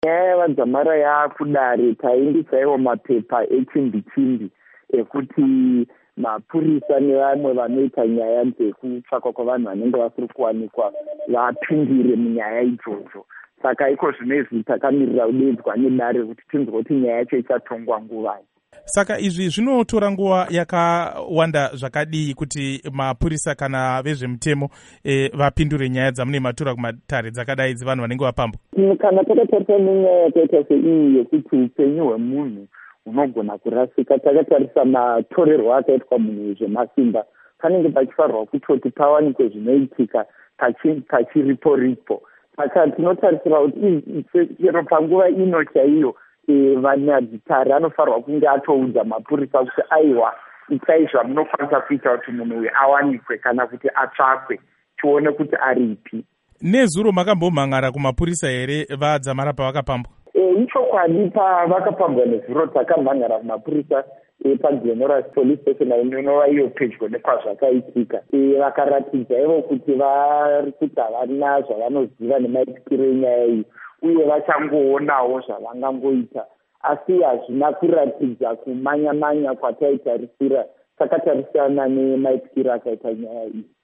Nyaya yavadzamara yaakudare taindisaiwo mapepa echimbi-chimbi ekuti mapurisa nevamwe vanoita nyaya dzekutsvakwa kwavanhu vanenge vasiri kuwanikwa vapindire munyaya idzodzo. Saka iko zvinezvi takamirira kudedzwa nedare kuti tinzwe kuti nyaya yacho ichatongwa nguvai. Saka izvi zvinotora nguva yakawanda zvakadii kuti mapurisa kana vezvemutemo vapindure nyaya dzamune matura kumatare dzakadai dzevanhu vanenge vapambwa? Kana takatarisa nenyaya yakaita seiyi yekuti upenyu hwemunhu hunogona kurasika, takatarisa matorerwo akaitwa munhu zvemasimba, panenge pachifanirwa kutoti pawanikwe zvinoitika pachiripo. Saka tinotarisira kuti chero panguva ino chaiyo vanadzitare anofanirwa kunge atoudza mapurisa kuti aiwa itai zvamunokwanisa kuita kuti munhu uyu awanikwe kana kuti atsvakwe tione kuti aripi. Nezuro makambomhangara kumapurisa here vadzamara pavakapambwa? Ichokwadi pavakapambwa nezuro takamhangara kumapurisa paGenoras Police Station inova iyo pedyo nepazvakaitika. Vakaratidza ivo kuti vari kuti havana zvavanoziva nemaitikiro enyaya iyi uye vachangoonawo zvavangangoita, asi hazvina kuratidza kumanya-manya kwataitarisira takatarisana nemaitikiro akaita nyaya iyi.